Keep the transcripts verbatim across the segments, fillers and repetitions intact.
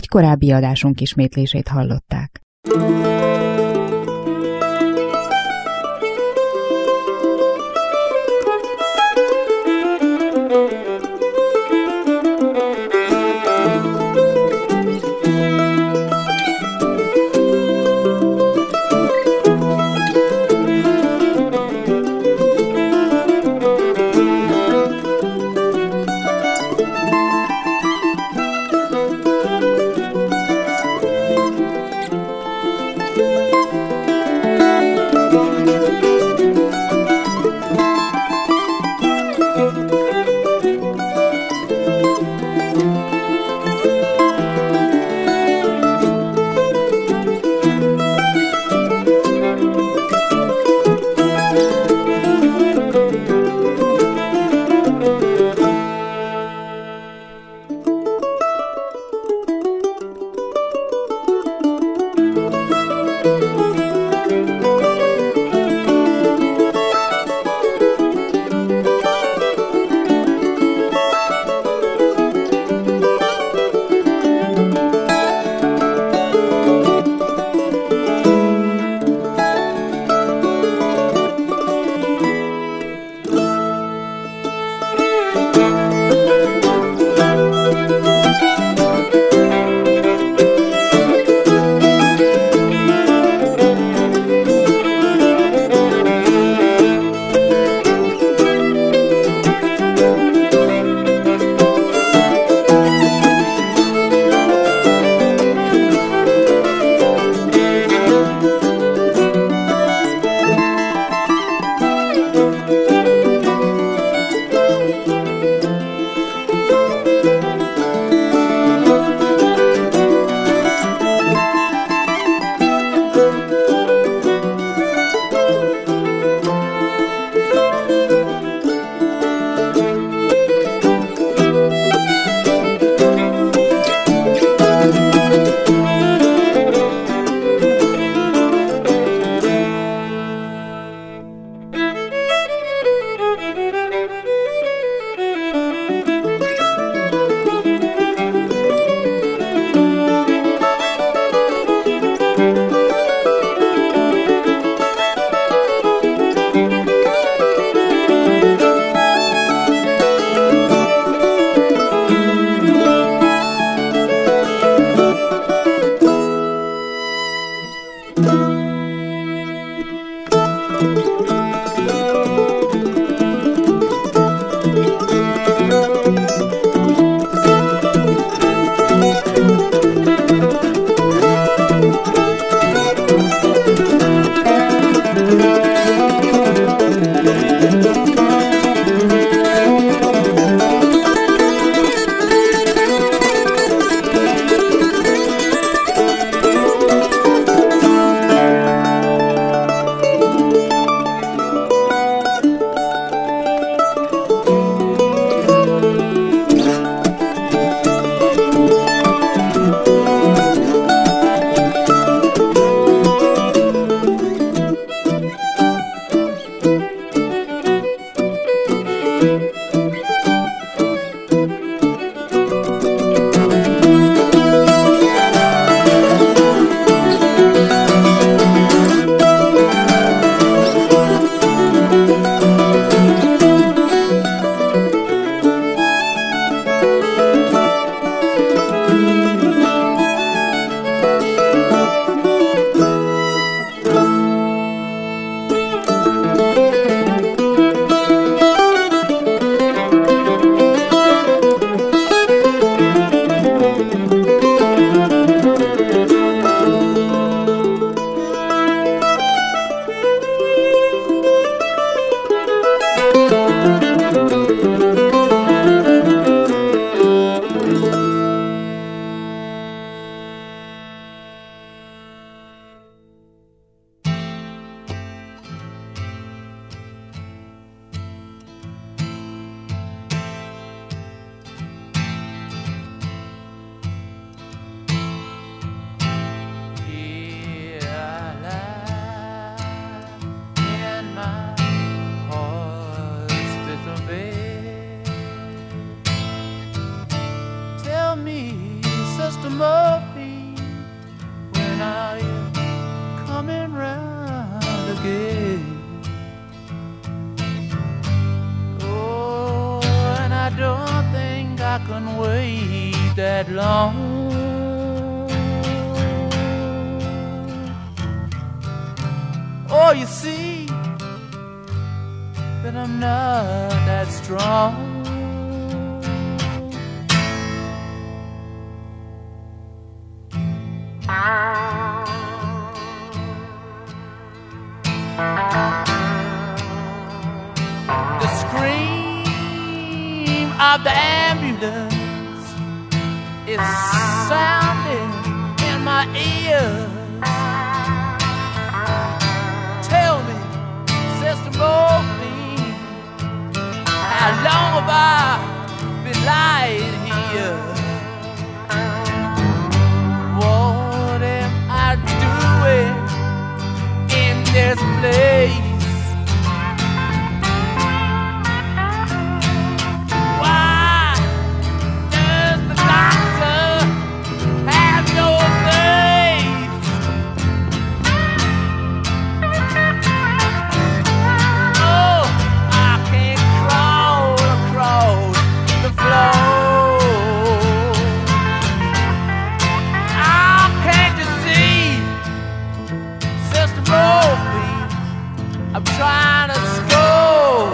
korábbi adásunk ismétlését hallották. can wait that long. Oh, you see that I'm not that strong. The scream of the ambulance is sounding in my ears. Tell me, Sister Morphine, how long have I been lying here? What am I doing in this place? I'm trying to score.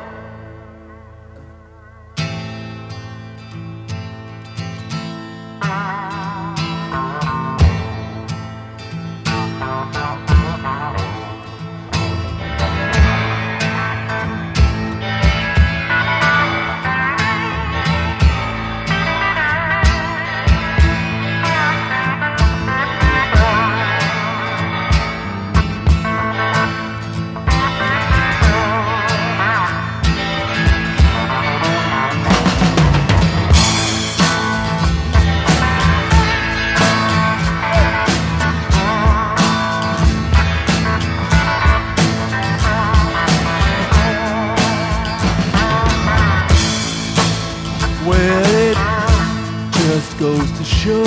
Well, it just goes to show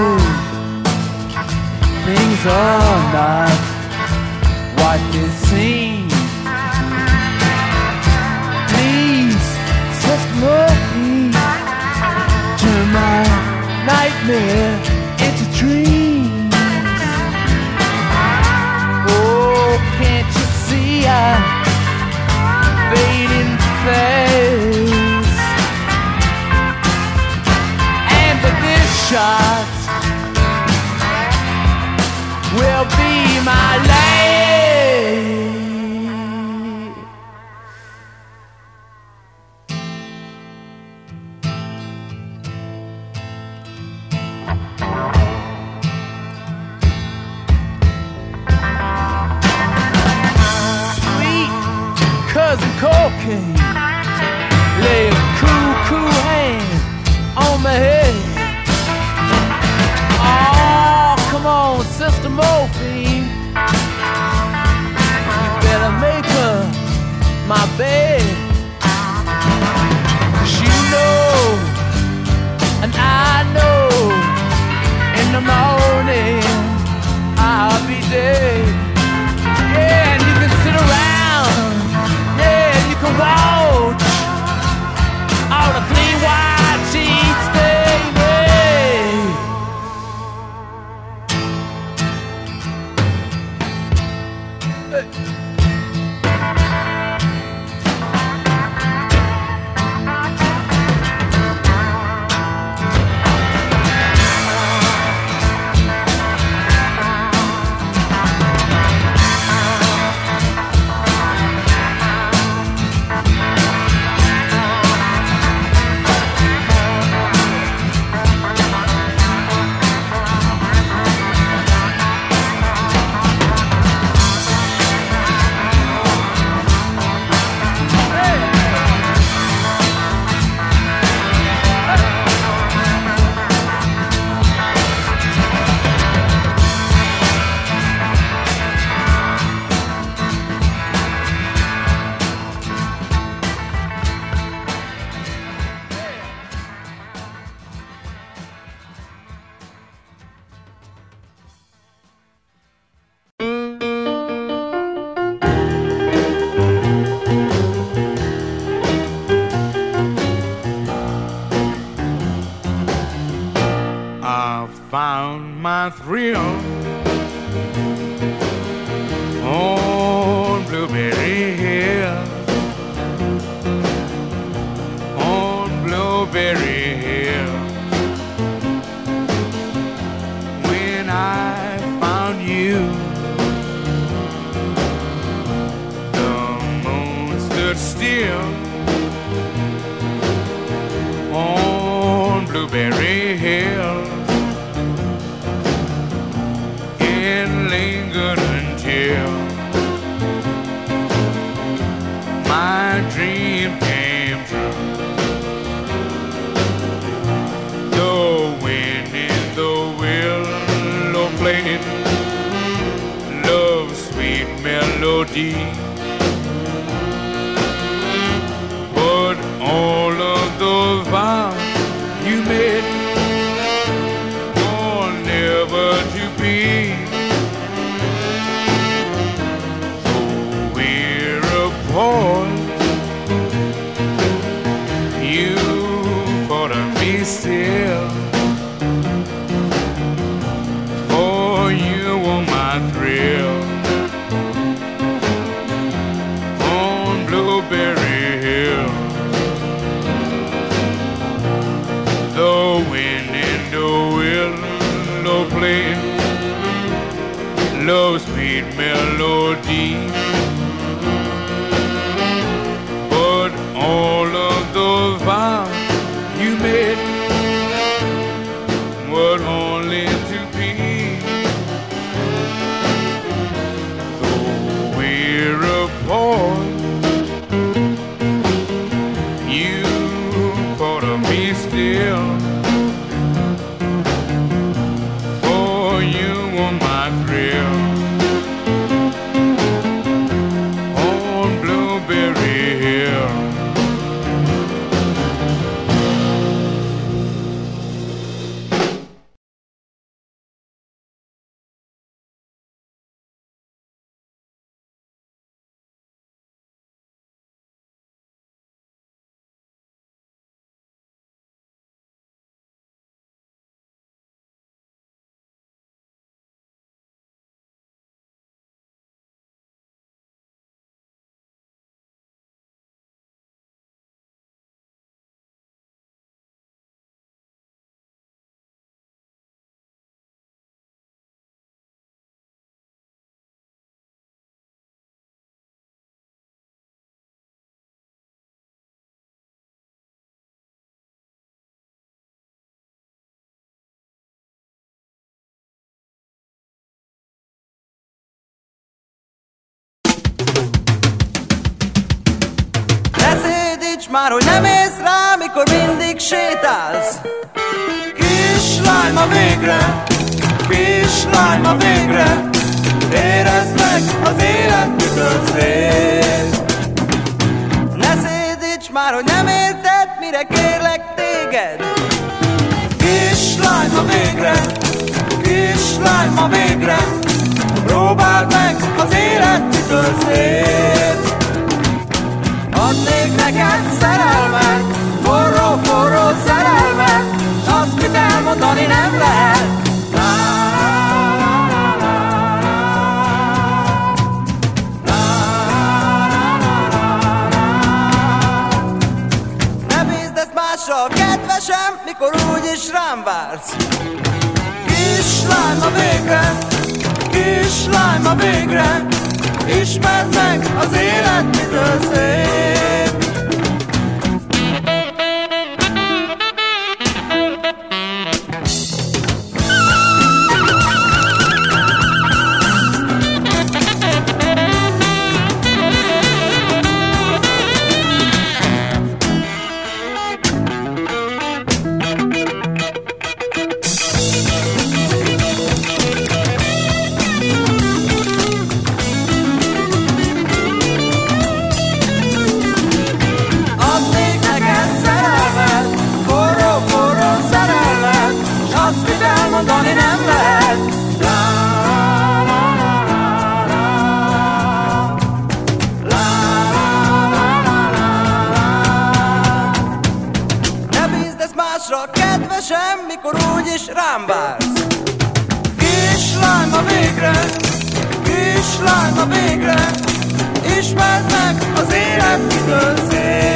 things are not what they seem. Please, Sister Morphine, turn my nightmare into dreams. Oh, can't you see I'm fading fast? Shot will be my last. Sweet cousin cocaine, lay a cool, cool hand on my head. Come on, Sister Morphine, you better make her my bed. 'Cause you know, and I know, in the morning I'll be dead. Yeah, and you can sit around, yeah, and you can watch all the clean white sheets stay made. still on Blueberry Hill, on Blueberry Hill. When I found you, the moon stood still on Blueberry Hill. It lingered until my dream came true. The wind in the willow played love's sweet melody, but all of those vows you made were never to be. So we're apart. You thought of me still, for you were my thrill on Blueberry Hill. The wind in the willow played love's sweet melody, but all of those vows you made were only to be. So we're apart. You thought of me still, for you were my thrill on Blueberry Hill. Már hogy nem ész rá, mikor mindig sétálsz. Kislány, ma végre, kislány, ma végre, érezd meg az élet mitől szél. Ne szédíts már, hogy nem érted, mire kérlek téged. Kislány, ma végre, kislány, ma végre, próbáld meg az élet mitől szél. Adnék neked szerelmet, forró, forró szerelmet, s azt, mit elmondani nem lehet. La, la, la, la, la, la, la. Ne bízd ezt másra, kedvesem, mikor úgyis rám vársz. Kislány, ma végre, kislány, ma végre, ismerd meg az élet mitől szép. Mondani nem lehet. La, la, la, la, la, la, la, la, la, la. Ne bízd ezt másra, kedvesem, mikor úgyis rám vársz. Kis ha végre ismerd meg az élet mitől szél.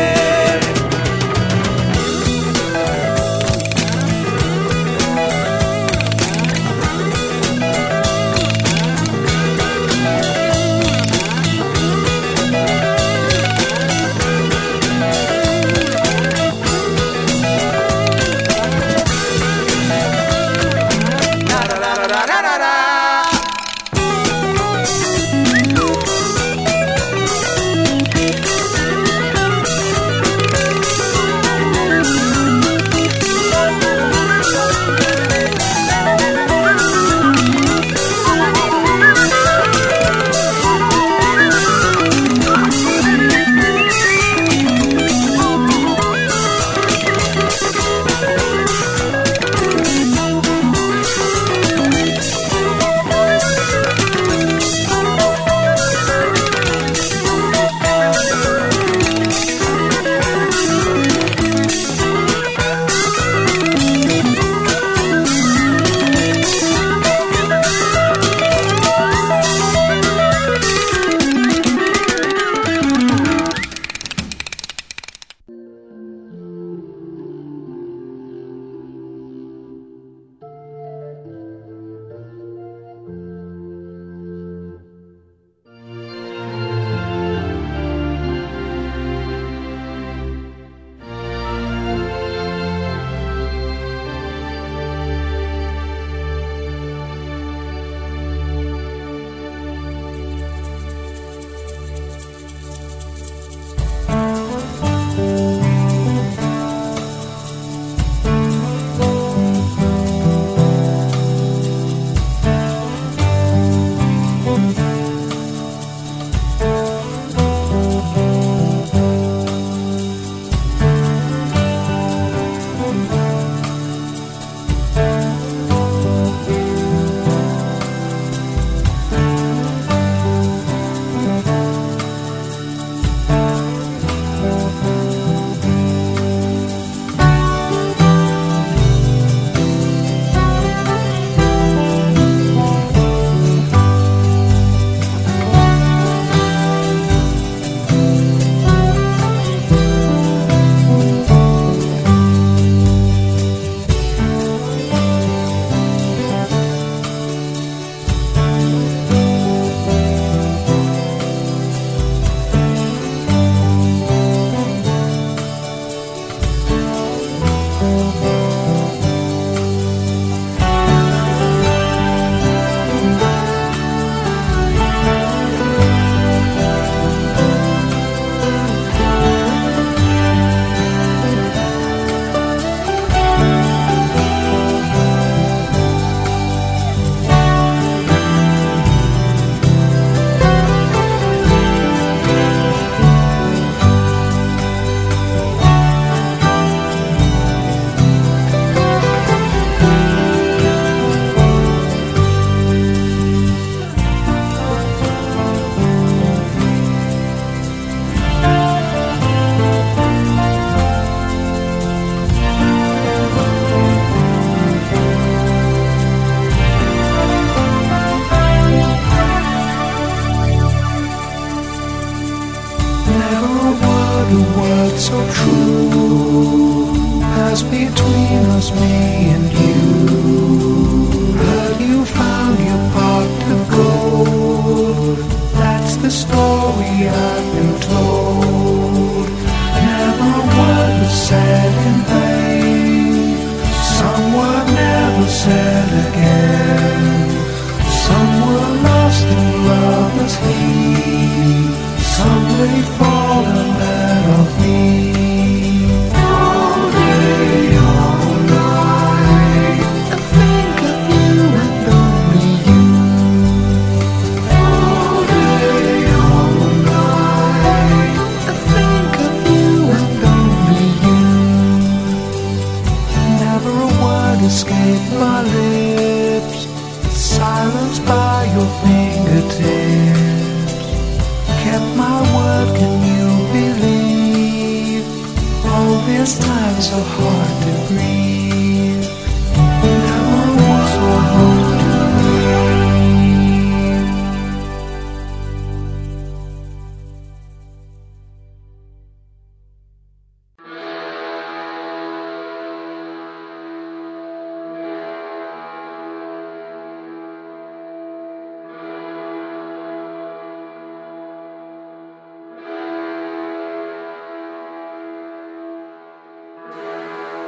so true as between us, me and you. Heard you found your pot of gold. That's the story I've been told. Never a word was said in vain. Some were never said again. Some were lost in lover's heat. Some lay fallen at our feet. All day, all night, I think of you and only you. All day, all night, I think of you and only you. Never a word escaped my lips, silence by your fingertips. Kept my word, can you believe? All this time so hard to breathe. Never was so hard to breathe.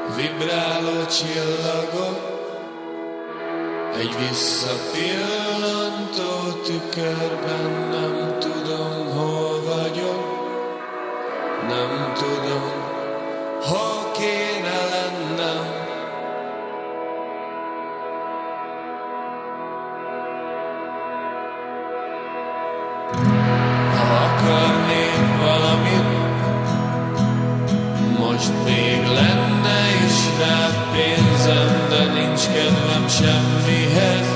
vibráló csillagok, egy visszapillantó tükörben, nem tudom, hol vagyok, nem tudom, hol kéne lennem. Ha akarnék valamit, most még lenne is rá pénzem, de nincs kedvem semmihez.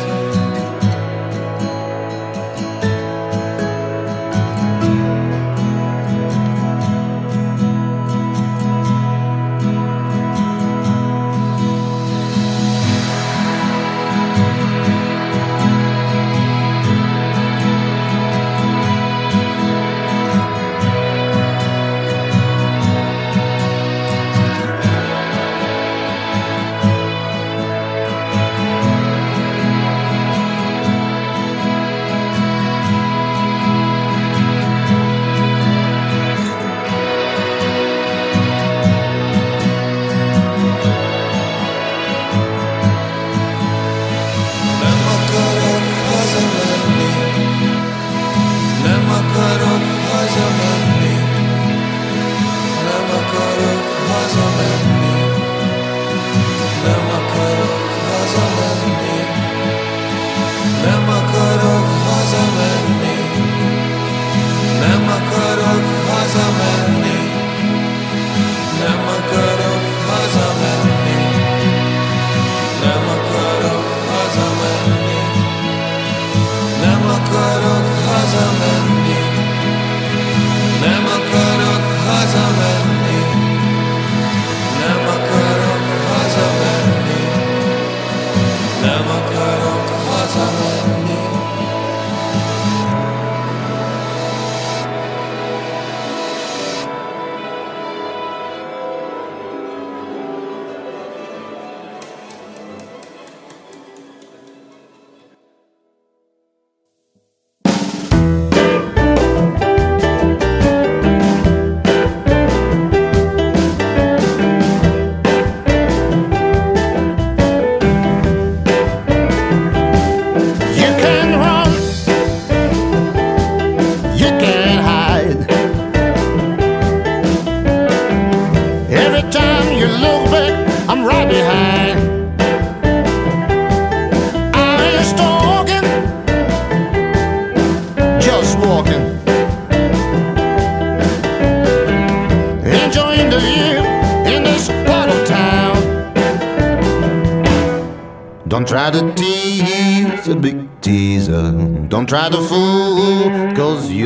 Don't try to tease a big teaser. Don't try to fool, cause you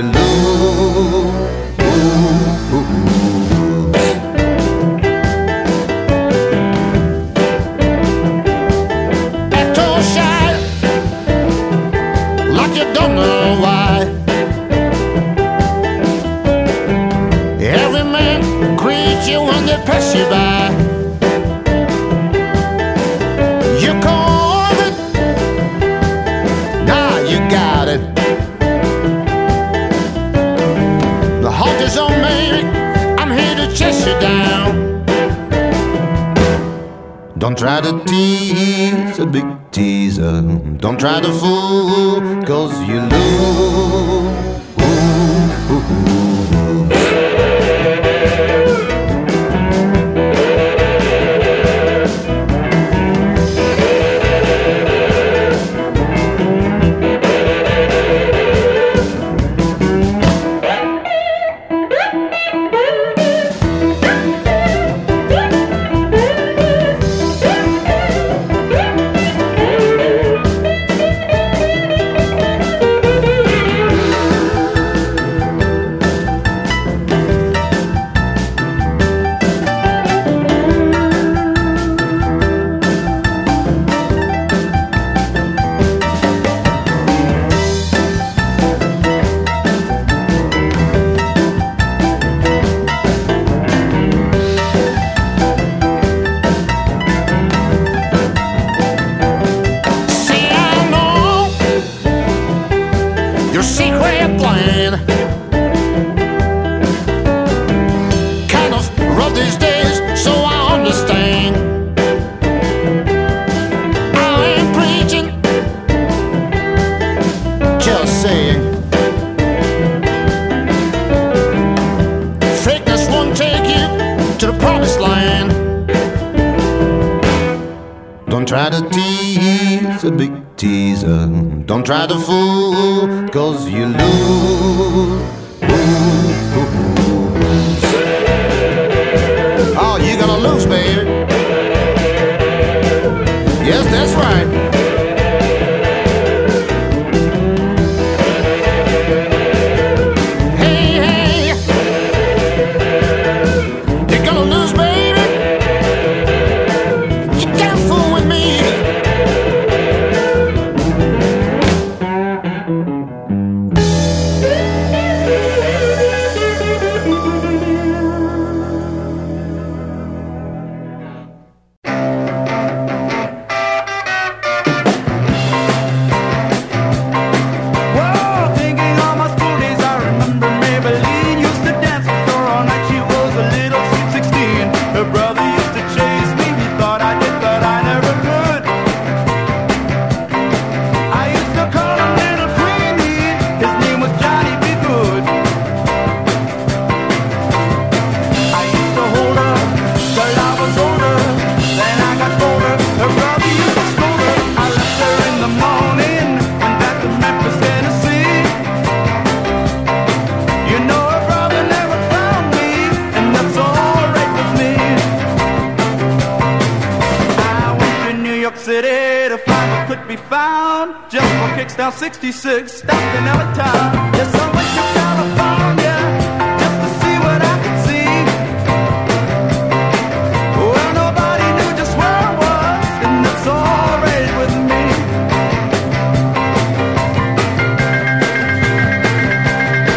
lose. Act all shy, like you don't know why. Every man greets you when they pass you by. Don't try to tease a big teaser. Don't try to fool, cause you lose. Ooh, ooh, ooh. try to tease a big teaser. Don't try to fool, cause you lose. Oh, you're gonna lose, baby. Yes, that's right. sixty-six, stopped in our town. Yes,